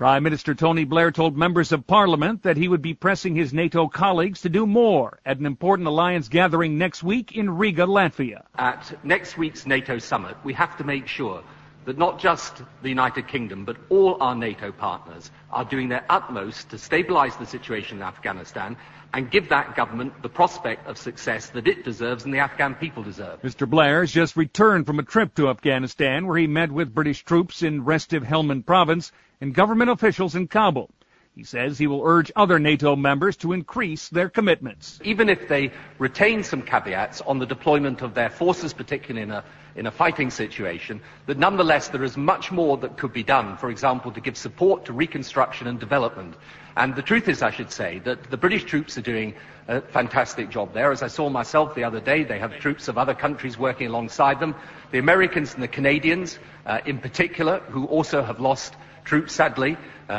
Prime Minister Tony Blair told members of Parliament that he would be pressing his NATO colleagues to do more at an important alliance gathering next week in Riga, Latvia. At next week's NATO summit, we have to make sure that not just the United Kingdom, but all our NATO partners are doing their utmost to stabilise the situation in Afghanistan and give that government the prospect of success that it deserves and the Afghan people deserve. Mr. Blair has just returned from a trip to Afghanistan where he met with British troops in Restiv Helmand province and government officials in Kabul. He says he will urge other NATO members to increase their commitments. Even if they retain some caveats on the deployment of their forces, particularly in a fighting situation, that nonetheless there is much more that could be done, for example, to give support to reconstruction and development. And the truth is, I should say, that the British troops are doing a fantastic job there. As I saw myself the other day, they have troops of other countries working alongside them. The Americans and the Canadians, in particular, who also have lost troops, sadly,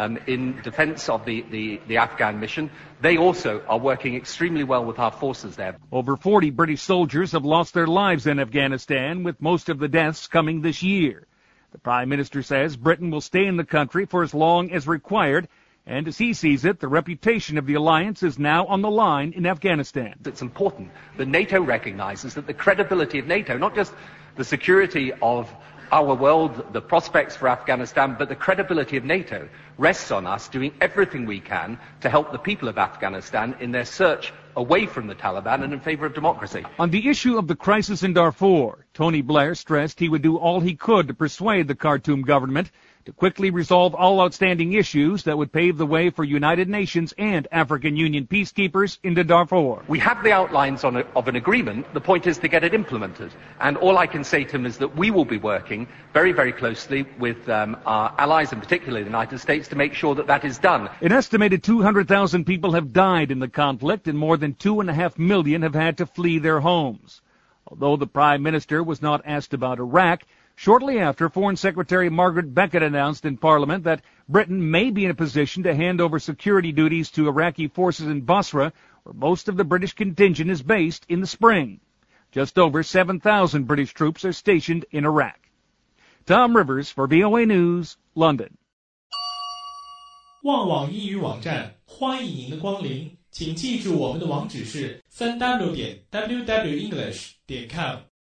in defence of the Afghan mission, they also are working extremely well with our forces there. Over 40 British soldiers have lost their lives in Afghanistan, with most of the deaths coming this year. The Prime Minister says Britain will stay in the country for as long as required, and as he sees it, the reputation of the alliance is now on the line in Afghanistan. It's important that NATO recognises that the credibility of NATO, not just the security of our world, the prospects for Afghanistan, but the credibility of NATO rests on us doing everything we can to help the people of Afghanistan in their search away from the Taliban and in favour of democracy. On the issue of the crisis in Darfur, Tony Blair stressed he would do all he could to persuade the Khartoum government to quickly resolve all outstanding issues that would pave the way for United Nations and African Union peacekeepers into Darfur. We have the outlines of an agreement. The point is to get it implemented. And all I can say to him is that we will be working very, very closely with our allies, and particularly the United States, to make sure that that is done. An estimated 200,000 people have died in the conflict, and more than 2.5 million have had to flee their homes. Although the Prime Minister was not asked about Iraq, shortly after, Foreign Secretary Margaret Beckett announced in Parliament that Britain may be in a position to hand over security duties to Iraqi forces in Basra, where most of the British contingent is based, in the spring. Just over 7,000 British troops are stationed in Iraq. Tom Rivers for VOA News, London. 旺网英语网站，欢迎您的光临，请记住我们的网址是 www.english.com